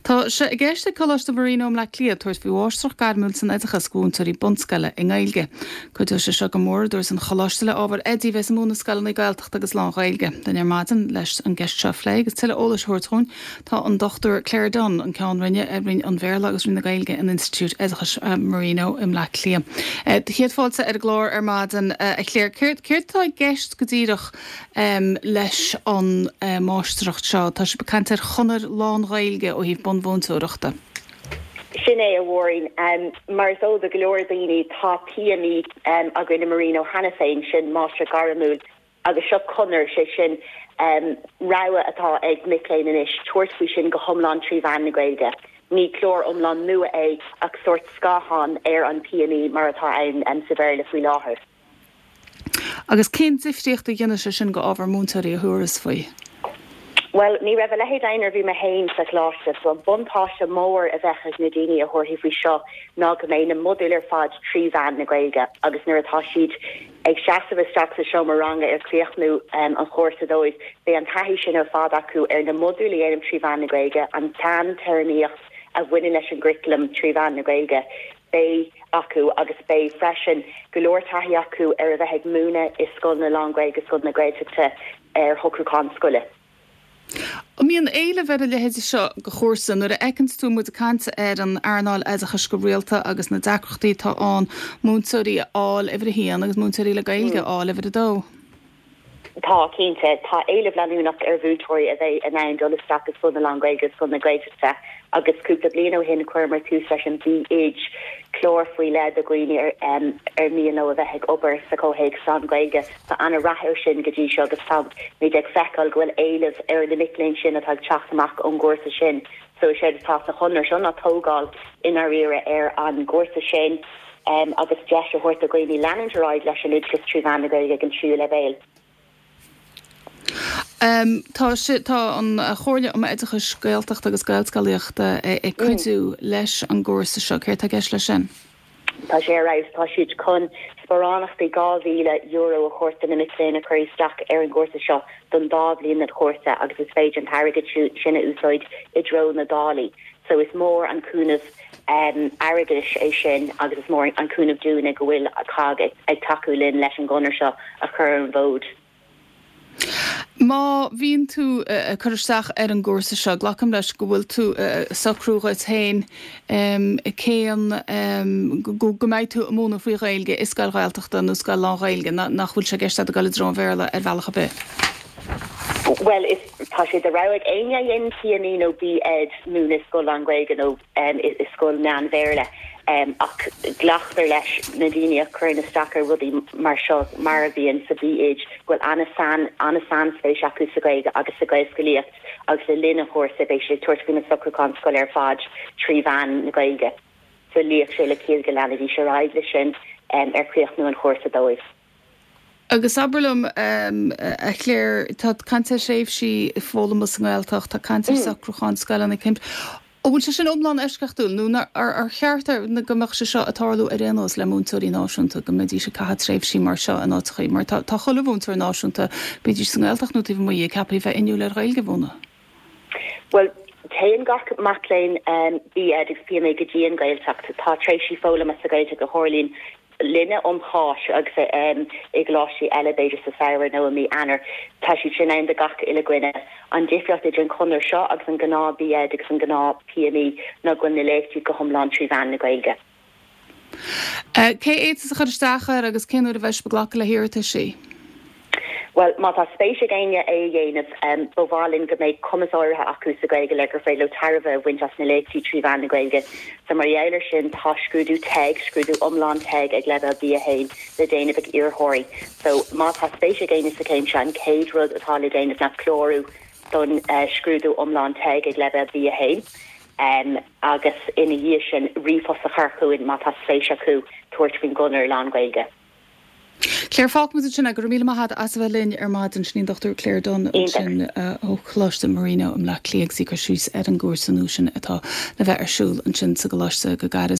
Tá se I gceiste choláiste Marino le clia tuairt bhí bháisteach garmúil san éidechas gúntarí bunscaile in Gaeilge. Chuidir se go mór dúir san choláistele ábhar Eddie bheits múna scalan na Gaeltacht agus lán Gaeilge. Den maidin leis an gceist seo phlé agus tuile ólas thuirtún tá an Dr. Claire Dunn an ceann rinne bhrín an bhéarla agus rinne Gaeilge in Institute éidechas Marino im le clia. Chiad fáilte glór maidin Claire céirtá gceist go dtíireach leis an máisteacht seo tá se becantar chunar lán Gaeilge ó híh bon bhúntóireachta. Sin é a bhórin mar so de glóir daoine tá PME a gine Marino hena féin sin máistre garamúil agus seo chunar sé sin rawa atá ag miléin inis tuairtú sin go thomláin trí bhean na Gaeilge. Ní clór omláin nua é ach sort scáhan ar an PME mar atá an sa bhéir le faoi láthair. Agus cén diftíocht a dhéine sin go ábhar múntarí a thuras faoi. Well, ní raibh le héidir bhí me héin sa chláiste, so an buntáiste mór a bheitchas na daine a thuirthaí faoi seo ná go mé na modúlar fád trí bhean na Gaeilge, agus nuair atá siad ag seaamh isteach sa seo maranga ar críochnú an chóirsa dóid, bé an taithí sin ar fád acu ar na modúla éanam trí bhean na Gaeilge an tan teirníocht a bhuine leis an griclam trí bhean na Gaeilge. Bé acu agus bé freisin golóir taithí acu ar a bheith ag múna is scoil na lán Gaeilge scoil na Gaeltachta ar Thocrúcán scoile. Míon éile bheit le héidir seo go chóirsa nuair a eicins tú mu a canta ar an airnáil éidechas go rialta agus na dacrochtaí tá an múntarí áil ifir a hían agus múntarí le Gaeilge áil ifir a dó. Tá cínte tá éile blanúnach ar bhútóirí a bheith in ann dolasteach is fun na lán Gaeilge scoil na Gaeltachta agus cúpla bliana ó hin cuirmar tú leis an BH chlór faoi le a gcuoine ar míon ó a bheith ag obair sa cóhéig san Gaeilge tá anna rathir sin go dtí seo agus tá méid ag feicáil gohfuil éileh ar na miléin sin atá teachtamach an gcúrsa sin, so sé tá a chunar seo na tógáil inar rire ar an gcúrsa sin agus deis a thuirt a gcuoine leananráid leis an lidgus trí bhean na Gaeilge an siú le bhéil. Tá an chóirle am éidechas Gaeltacht agus Gaelscoileachta ag cuidú leis an gcúrsa seo céir tá gceist lei sin. Tá sé raibh tá siad chun sporánachtaí €2,000 a chóirta na miléin a chuisteach ar an gcúrsa seo don dábhlíon na chóirta agus is féidir an tairgid sinna úsáid I dro na dálaí. So is mór an cúnamh airgis é sin agus is mór an cúnamh dúna go bhfuil a cag ag takeú linn leis an gconar seo a chur an bhód. Má bhíonn tú chuirteach ar an gcúrsa seo ghlacham leis go bhfuil tú sacrúghaid hain céan go mbeidh tú móna faoi Gaeilge is gail Gaeltachta nó gail lán Gaeilge nach bhfuil sé gceiste a gaile drón bhéarla ar bhealach a bit. Well, tá sé de raig aine dhéon PME nó bí ed múna scoil an Gaeilge nó is scoil na an bhéarla. Ach glachtar leis na daine a chuir na stachar rudí mar seo mar bhíonn sa BH bhfuil anna san spéis acu sa Gaeilge agus sa Gaelscoileacht agus le linn a chóirsa bheith sé tuairt na Thocrúcán scoil ar fád trí bhean na Gaeilge. So líoch sé le céal go leanana bhí sé ráid lei sin ar chríochnú an chóirsa dóibh. Agus aberlum a chléir tá canta séh si fólamas an Gaeltacht tá canta Thocrúcán scoil an cimp. Bhfuil se sin omláin eiscechtú nó ar cheartar na gomach se seo atálú a rénos le múntarí náisiúnta go méidí se caiad tréimh sí mar seo an áchaí mar tá cholamhúntar náisiúnta beidir san Gaeltacht nó tíh muí cepaí bheith inniu le Gaeilge bhna. Well, téan gach macléin bí ag PME go dtíon Gaeltacht tá tréisí fólamas a Gaeilge go hórlín linne omháis agus ag gláisí eile beidir sa fear nó mí anar tá si sin an de gach ile gine an difriocht idir an chunar seo agus an gná bí agus an gná PME nó gon na léití go thomláin trí bhean na Gaeilge. Cé étas a chuirteachar agus cinú a bheits beglacha le hirirta sí? Well, má tá spéise gaine é dhéanamh bhálinn go méid commesáirithe acu sa Gaeilge le gur féile tarbh bhaint as na léití trí bhean na Gaeilge. Sa mar dhéilir sin tá scrúdú omláin tag ag lebh bí a hain le déanamh ag iarthirí. So má tá spéise gaine sa céim se an céad rud atá le déanamh na chlórú don scrúdú omláin tag ag lebh bí a hain. Agus ina dhé sin rifos a charcúin má tá spéise acu tuairt fin gunnar lán Gaeilge. Claire Falk mu sin a gur míle maihad as bheith linn ar maidin snín Dr. Claire Dunn sin ó chláiste Marino am le clíag sí go siús ar an gcúrsa nó sin atá le bheith arsúil an sin sa go láiste go gar